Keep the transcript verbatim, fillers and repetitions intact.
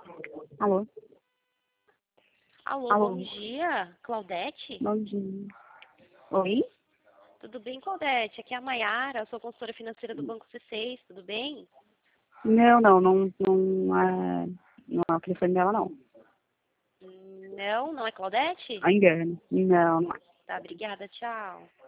Alô? Alô, Alô? bom dia, Claudete? Bom dia. Oi? Tudo bem, Claudete? Aqui é a Maiara, eu sou consultora financeira do Banco C seis, tudo bem? Não, não, não, não é, não é o telefone dela, não. Hum, Não, não é Claudete? A engano. Não, não é. Tá, obrigada, tchau.